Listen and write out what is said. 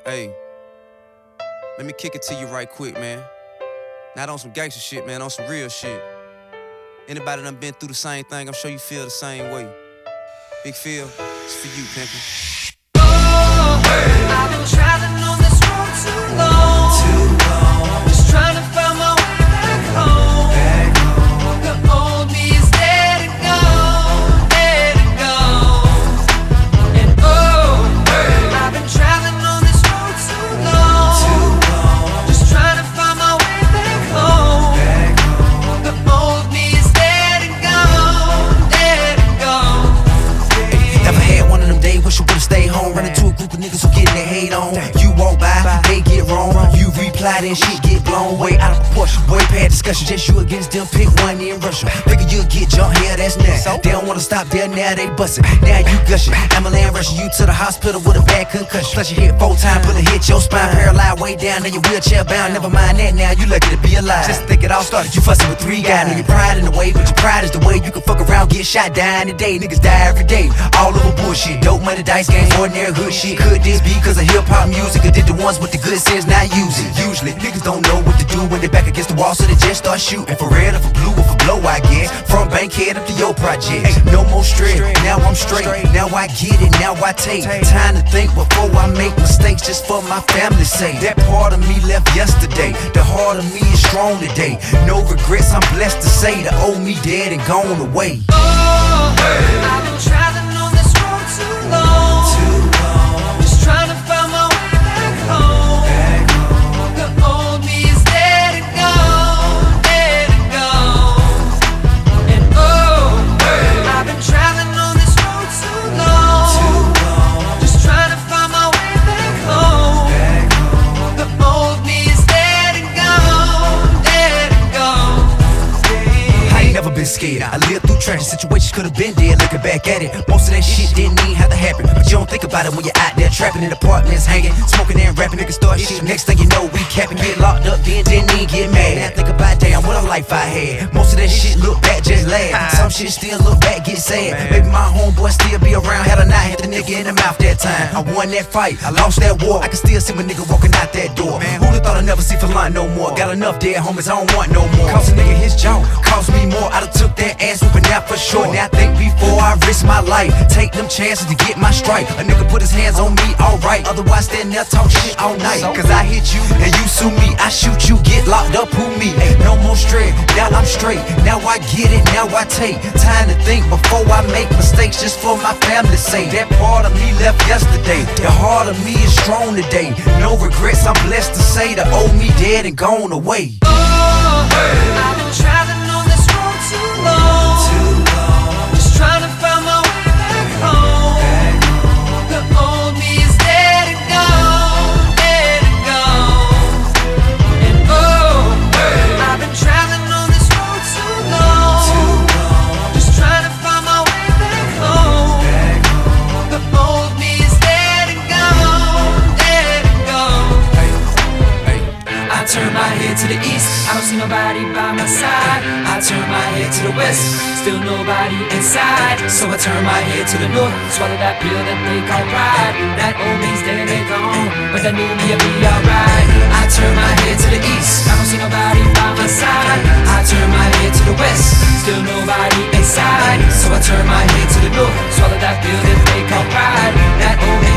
Hey, let me kick it to you right quick, man. Not on some gangster shit, man, on some real shit. Anybody done been through the same thing, I'm sure you feel the same way. Big Phil, it's for you, pimpin'. I've been traveling on this road too long. Just trying to find my way back home. The old me is dead and gone, dead and gone. And I've been traveling on this road too long. Just trying to find my way back home. The old me is dead and gone, dead and gone. Never had one of them days, wish you would've stayed home. Running to a group of niggas who getting their hate on. You walk by, they get wrong. You reply, then shit get blown way out of proportion. Way past discussion, just you against them, pick one in Russia. Figure you'll get jumped here, that's next. They don't wanna stop there, now they bustin'. Now you gushing. Amalan rushing you to the hospital with a bad concussion. Plus you hit 4 times, bullet hit your spine, paralyzed way down, now you wheelchair bound. Never mind that, now you lucky to be alive. Just think it all started, you fussing with 3 guys. Know your pride in the way, but your pride is the way you can fuck around, get shot, dying today. Niggas die every day, all over bullshit. Dope money, dice game, ordinary hood shit. Could this be cause of hip-hop music, or did the ones with the good sense not use it? Usually, niggas don't know what to do when they back against the wall, so they just start shooting. For red or for blue or for blow, I guess. From Bankhead up to your project. No more straight, now I'm straight. Now I get it, now I take time to think before I make mistakes, just for my family's sake. That part of me left yesterday, the heart of me is strong today. No regrets, I'm blessed to say the old me dead and gone away. I've been traveling on this road too long. Just trying to find my way back home. The old me is dead and gone, dead and gone. And I've been traveling on this road too long. Just trying to find my way back home. The old me is dead and gone, dead and gone. I ain't never been scared. I lived through tragic situations, could've been dead. Looking back at it, most of that shit didn't even have to happen. But you don't think about it when you're out there trapping in apartments, hanging, smoking and rapping. Niggas start shit. Next thing you know, we capping, get locked up, then didn't even get mad. Now I think about damn, what a life I had. Most of that shit look back, just laugh. Some shit still look back, get sad. Maybe my homeboy still be around. Had I not hit the nigga in the mouth that time, I won that fight, I lost that war. I can still see my nigga walking out that door. Who'da thought I'd never see for line no more? Got enough dead homies, I don't want no more. Cost a nigga his jaw, cost me more. I done took that ass whooping out for sure. Now I think before I risk my life, take them chances to get my strike. A nigga put his hands on me, alright. Otherwise stand there talk shit all night. Cause I hit you and you sue me, I shoot you, get locked up, who me? No more straight, now I'm straight. Now I get it, now I take time to think before I make mistakes, just for my family's sake. That part of me left yesterday, the heart of me is strong today. No regrets, I'm blessed to say the old me dead and gone away. I've been traveling on this road too long. Just trying to find my way back home. The old me is dead and gone, dead and gone. And I've been traveling on this road too long. Just trying to find my way back home. The old me is dead and gone, dead and gone. I turn my head to the east, I don't see nobody by my side. I turn my head to the west, still nobody inside. So I turn my head to the north, swallow that pill that they call pride. That old me's dead and gone, but that new me'll be alright. I turn my head to the east, I don't see nobody by my side. I turn my head to the west, still nobody inside. So I turn my head to the north, swallow that pill that they call pride. That old me